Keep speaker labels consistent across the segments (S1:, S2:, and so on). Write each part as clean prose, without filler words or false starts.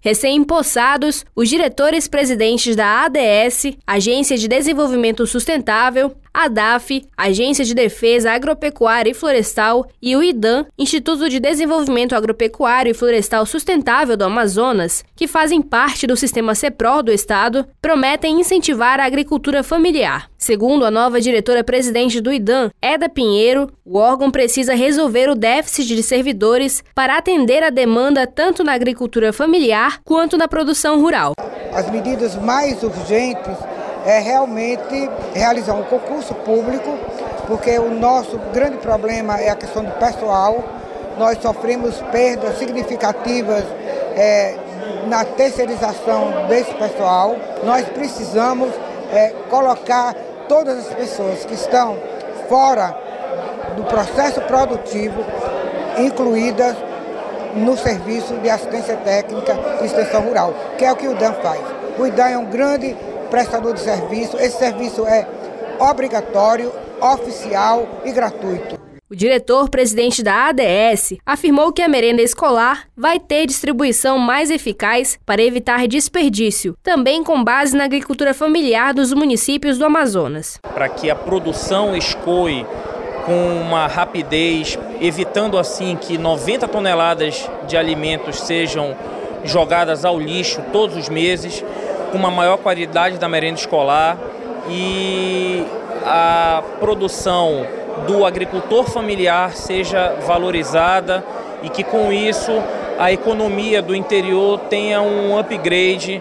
S1: Recém-empossados, os diretores-presidentes da ADS, Agência de Desenvolvimento Sustentável, ADAF, Agência de Defesa Agropecuária e Florestal, e o IDAM, Instituto de Desenvolvimento Agropecuário e Florestal Sustentável do Amazonas, que fazem parte do sistema CEPROL do estado, prometem incentivar a agricultura familiar. Segundo a nova diretora-presidente do IDAM, Eda Pinheiro, o órgão precisa resolver o déficit de servidores para atender a demanda tanto na agricultura familiar quanto na produção rural.
S2: As medidas mais urgentes é realmente realizar um concurso público, porque o nosso grande problema é a questão do pessoal. Nós sofremos perdas significativas na terceirização desse pessoal. Nós precisamos colocar todas as pessoas que estão fora do processo produtivo, incluídas no serviço de assistência técnica e extensão rural, que é o que o IDAM faz. O IDAM é um grande prestador de serviço. Esse serviço é obrigatório, oficial e gratuito.
S1: O diretor-presidente da ADS afirmou que a merenda escolar vai ter distribuição mais eficaz para evitar desperdício, também com base na agricultura familiar dos municípios do Amazonas.
S3: Para que a produção escoe com uma rapidez, evitando assim que 90 toneladas de alimentos sejam jogadas ao lixo todos os meses, com uma maior qualidade da merenda escolar e a produção do agricultor familiar seja valorizada e que com isso a economia do interior tenha um upgrade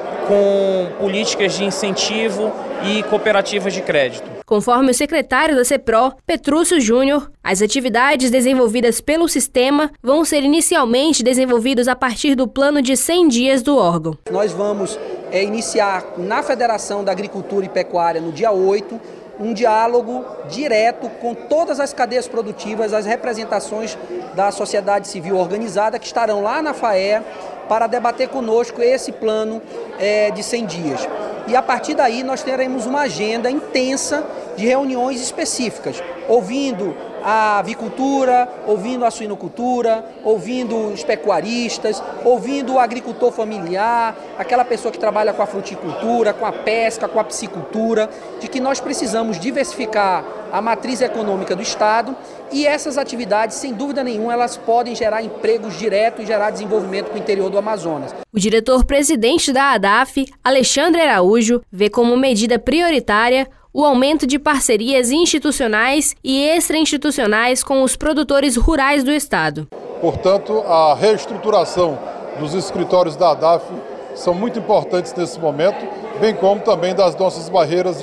S3: com políticas de incentivo e cooperativas de crédito.
S1: Conforme o secretário da CEPRO, Petrúcio Júnior, as atividades desenvolvidas pelo sistema vão ser inicialmente desenvolvidas a partir do plano de 100 dias do órgão.
S4: Nós vamos iniciar na Federação da Agricultura e Pecuária no dia 8, um diálogo direto com todas as cadeias produtivas, as representações da sociedade civil organizada que estarão lá na FAEA para debater conosco esse plano de 100 dias. E a partir daí nós teremos uma agenda intensa de reuniões específicas, ouvindo a avicultura, ouvindo a suinocultura, ouvindo os pecuaristas, ouvindo o agricultor familiar, aquela pessoa que trabalha com a fruticultura, com a pesca, com a piscicultura, de que nós precisamos diversificar a matriz econômica do Estado e essas atividades, sem dúvida nenhuma, elas podem gerar empregos diretos e gerar desenvolvimento para o interior do Amazonas.
S1: O diretor-presidente da ADAF, Alexandre Araújo, vê como medida prioritária o aumento de parcerias institucionais e extra-institucionais com os produtores rurais do estado.
S5: Portanto, a reestruturação dos escritórios da ADAF são muito importantes nesse momento, bem como também das nossas barreiras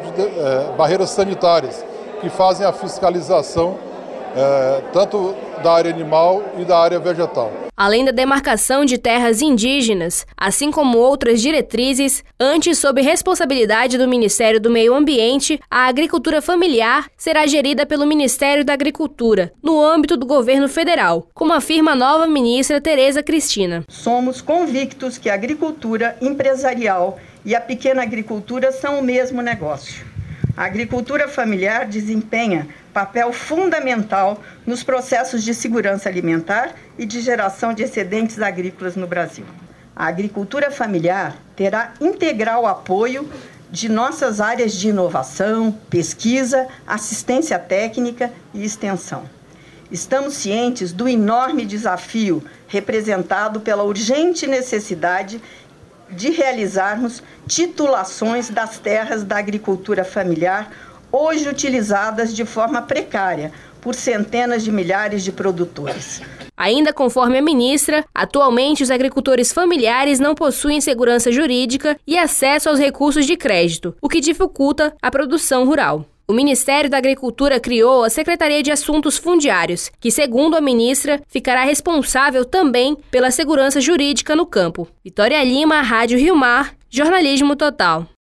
S5: sanitárias, que fazem a fiscalização tanto da área animal e da área vegetal.
S1: Além da demarcação de terras indígenas, assim como outras diretrizes, antes sob responsabilidade do Ministério do Meio Ambiente, a agricultura familiar será gerida pelo Ministério da Agricultura, no âmbito do governo federal, como afirma a nova ministra Tereza Cristina.
S6: Somos convictos que a agricultura empresarial e a pequena agricultura são o mesmo negócio. A agricultura familiar desempenha papel fundamental nos processos de segurança alimentar e de geração de excedentes agrícolas no Brasil. A agricultura familiar terá integral apoio de nossas áreas de inovação, pesquisa, assistência técnica e extensão. Estamos cientes do enorme desafio representado pela urgente necessidade de realizarmos titulações das terras da agricultura familiar, hoje utilizadas de forma precária por centenas de milhares de produtores.
S1: Ainda conforme a ministra, atualmente os agricultores familiares não possuem segurança jurídica e acesso aos recursos de crédito, o que dificulta a produção rural. O Ministério da Agricultura criou a Secretaria de Assuntos Fundiários, que, segundo a ministra, ficará responsável também pela segurança jurídica no campo. Vitória Lima, Rádio Rio Mar, Jornalismo Total.